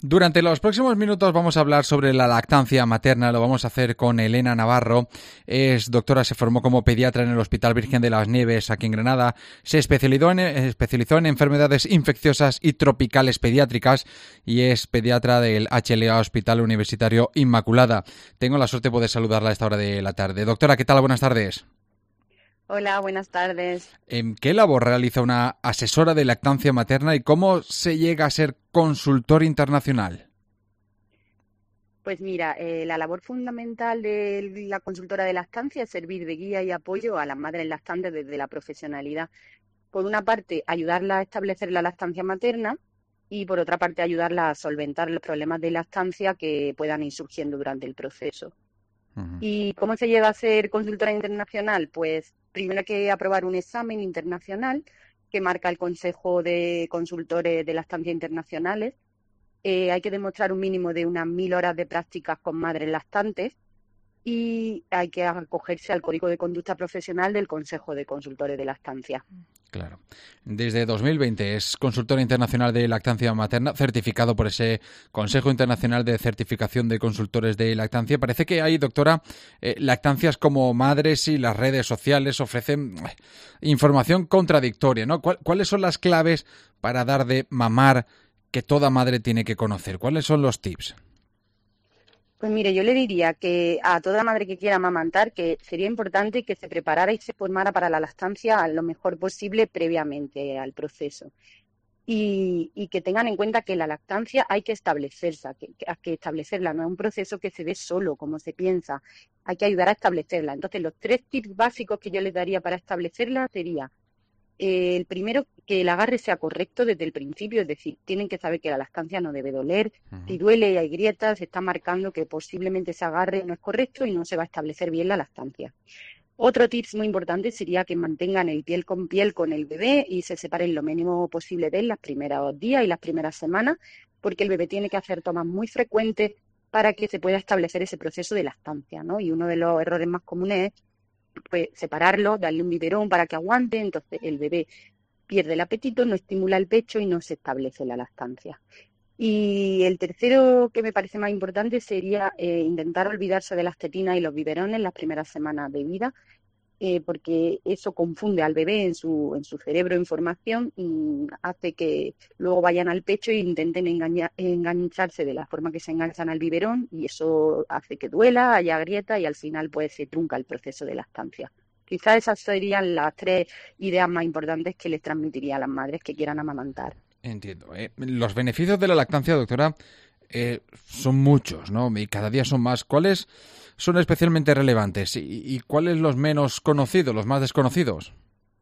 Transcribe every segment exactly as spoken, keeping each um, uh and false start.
Durante los próximos minutos vamos a hablar sobre la lactancia materna. Lo vamos a hacer con Elena Navarro. Es doctora, se formó como pediatra en el Hospital Virgen de las Nieves aquí en Granada. Se especializó en, especializó en enfermedades infecciosas y tropicales pediátricas y es pediatra del H L A Hospital Universitario Inmaculada. Tengo la suerte de poder saludarla a esta hora de la tarde. Doctora, ¿qué tal? Buenas tardes. Hola, buenas tardes. ¿En qué labor realiza una asesora de lactancia materna y cómo se llega a ser consultor internacional? Pues mira, eh, la labor fundamental de la consultora de lactancia es servir de guía y apoyo a las madres lactantes desde la profesionalidad. Por una parte, ayudarlas a establecer la lactancia materna y por otra parte, ayudarlas a solventar los problemas de lactancia que puedan ir surgiendo durante el proceso. Uh-huh. ¿Y cómo se llega a ser consultora internacional? Pues primero hay que aprobar un examen internacional que marca el Consejo de Consultores de Lactancia Internacionales. Eh, hay que demostrar un mínimo de unas mil horas de prácticas con madres lactantes y hay que acogerse al Código de Conducta Profesional del Consejo de Consultores de Lactancia. Claro. Desde dos mil veinte es consultora internacional de lactancia materna, certificado por ese Consejo Internacional de Certificación de Consultores de Lactancia. Parece que hay, doctora, eh, lactancias como madres y las redes sociales ofrecen eh, información contradictoria, ¿no? ¿Cuál, ¿Cuáles son las claves para dar de mamar que toda madre tiene que conocer? ¿Cuáles son los tips? Pues mire, yo le diría que a toda madre que quiera amamantar que sería importante que se preparara y se formara para la lactancia lo mejor posible previamente al proceso. Y, y que tengan en cuenta que la lactancia hay que establecerla, que, que, que establecerla no es un proceso que se dé solo, como se piensa, hay que ayudar a establecerla. Entonces, los tres tips básicos que yo les daría para establecerla sería Eh, el primero, que el agarre sea correcto desde el principio, es decir, tienen que saber que la lactancia no debe doler. Uh-huh. Si duele y hay grietas, se está marcando que posiblemente ese agarre no es correcto y no se va a establecer bien la lactancia. Otro tip muy importante sería que mantengan el piel con piel con el bebé y se separen lo mínimo posible de él los primeros días y las primeras semanas, porque el bebé tiene que hacer tomas muy frecuentes para que se pueda establecer ese proceso de lactancia, ¿no? Y uno de los errores más comunes es pues separarlo, darle un biberón para que aguante, entonces el bebé pierde el apetito, no estimula el pecho y no se establece la lactancia. Y el tercero que me parece más importante sería eh, intentar olvidarse de las tetinas y los biberones las primeras semanas de vida, eh, porque eso confunde al bebé en su, en su cerebro información y hace que luego vayan al pecho e intenten engañar, engancharse de la forma que se enganchan al biberón y eso hace que duela, haya grieta y al final pues se trunca el proceso de lactancia. Quizás esas serían las tres ideas más importantes que les transmitiría a las madres que quieran amamantar. Entiendo. Eh, los beneficios de la lactancia, doctora, eh, son muchos, ¿no? Y cada día son más. ¿Cuáles son especialmente relevantes y, y cuáles los menos conocidos, los más desconocidos?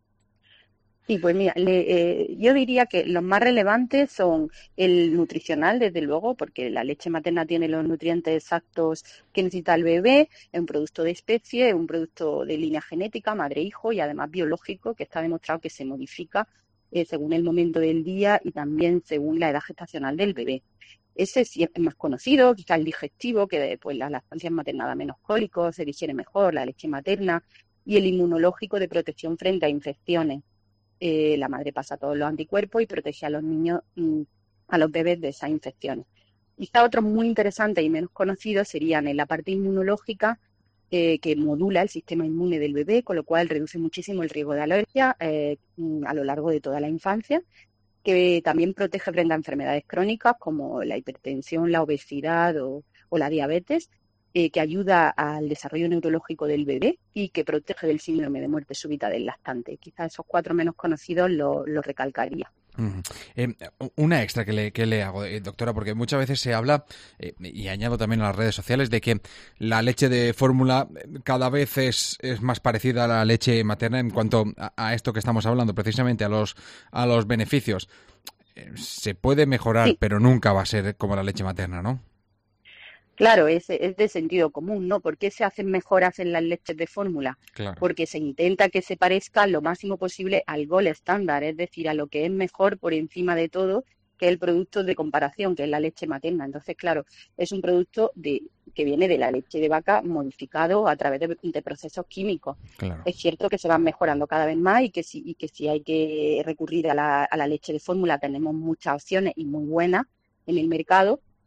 Sí, pues mira, le, eh, yo diría que los más relevantes son el nutricional, desde luego, porque la leche materna tiene los nutrientes exactos que necesita el bebé, es un producto de especie, es un producto de línea genética, madre-hijo, y además biológico, que está demostrado que se modifica eh, según el momento del día y también según la edad gestacional del bebé. Ese sí es más conocido, quizá el digestivo, que pues la lactancia materna da menos cólicos, se digiere mejor la leche materna, y el inmunológico de protección frente a infecciones. Eh, la madre pasa todos los anticuerpos y protege a los niños, mmm, a los bebés de esas infecciones. Quizá otros muy interesantes y menos conocidos serían en la parte inmunológica, eh, que modula el sistema inmune del bebé, con lo cual reduce muchísimo el riesgo de alergia eh, a lo largo de toda la infancia, que también protege frente a enfermedades crónicas como la hipertensión, la obesidad o, o la diabetes, eh, que ayuda al desarrollo neurológico del bebé y que protege del síndrome de muerte súbita del lactante. Quizás esos cuatro menos conocidos lo, lo recalcaría. Uh-huh. Eh, una extra que le, que le hago, eh, doctora, porque muchas veces se habla, eh, y añado también en las redes sociales, de que la leche de fórmula cada vez es, es más parecida a la leche materna en cuanto a, a esto que estamos hablando, precisamente a los, a los beneficios. Eh, se puede mejorar, Sí. pero nunca va a ser como la leche materna, ¿no? Claro, es, es de sentido común, ¿no? ¿Por qué se hacen mejoras en las leches de fórmula? Claro. Porque se intenta que se parezca lo máximo posible al gold estándar, es decir, a lo que es mejor por encima de todo, que es el producto de comparación, que es la leche materna. Entonces, claro, es un producto de, que viene de la leche de vaca modificado a través de, de procesos químicos. Claro. Es cierto que se van mejorando cada vez más y que si, y que si hay que recurrir a la, a la leche de fórmula tenemos muchas opciones y muy buenas en el mercado,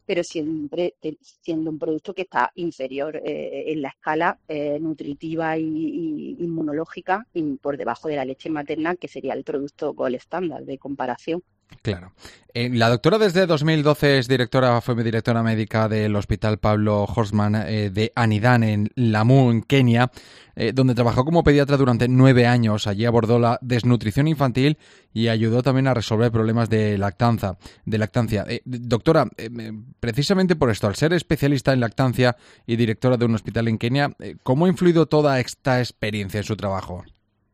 pero siempre siendo un producto que está inferior eh, en la escala eh, nutritiva y, y inmunológica y por debajo de la leche materna, que sería el producto gold estándar de comparación. Claro. Eh, la doctora desde dos mil doce es directora, fue directora médica del Hospital Pablo Horstman eh, de Anidan en Lamu, en Kenia, eh, donde trabajó como pediatra durante nueve años. Allí abordó la desnutrición infantil y ayudó también a resolver problemas de lactanza, de lactancia. Eh, doctora, eh, precisamente por esto, al ser especialista en lactancia y directora de un hospital en Kenia, eh, ¿cómo ha influido toda esta experiencia en su trabajo?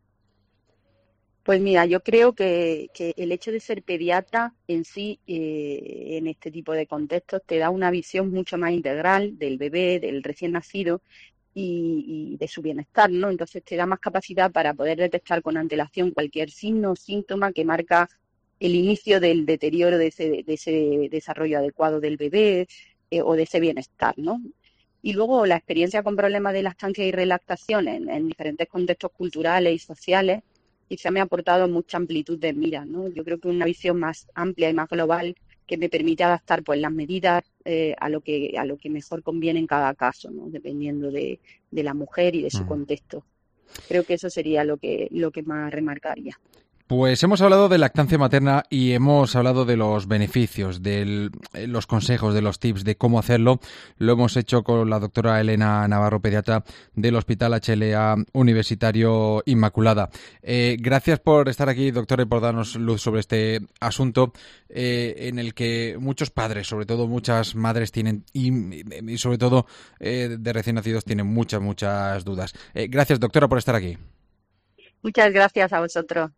Pues mira, yo creo que, que el hecho de ser pediatra en sí, eh, en este tipo de contextos, te da una visión mucho más integral del bebé, del recién nacido y, y de su bienestar, ¿no? Entonces te da más capacidad para poder detectar con antelación cualquier signo o síntoma que marca el inicio del deterioro de ese, de ese desarrollo adecuado del bebé eh, o de ese bienestar, ¿no? Y luego la experiencia con problemas de lactancia y relactación en, en diferentes contextos culturales y sociales quizá me ha aportado mucha amplitud de mira, ¿no? Yo creo que una visión más amplia y más global que me permite adaptar pues las medidas eh, a lo que a lo que mejor conviene en cada caso, ¿no? Dependiendo de, de la mujer y de su Mm. contexto. Creo que eso sería lo que lo que más remarcaría. Pues hemos hablado de lactancia materna y hemos hablado de los beneficios, de los consejos, de los tips, de cómo hacerlo. Lo hemos hecho con la doctora Elena Navarro, pediatra del Hospital H L A Universitario Inmaculada. Eh, gracias por estar aquí, doctora, y por darnos luz sobre este asunto eh, en el que muchos padres, sobre todo muchas madres, tienen y, y sobre todo eh, de recién nacidos, tienen muchas, muchas dudas. Eh, gracias, doctora, por estar aquí. Muchas gracias a vosotros.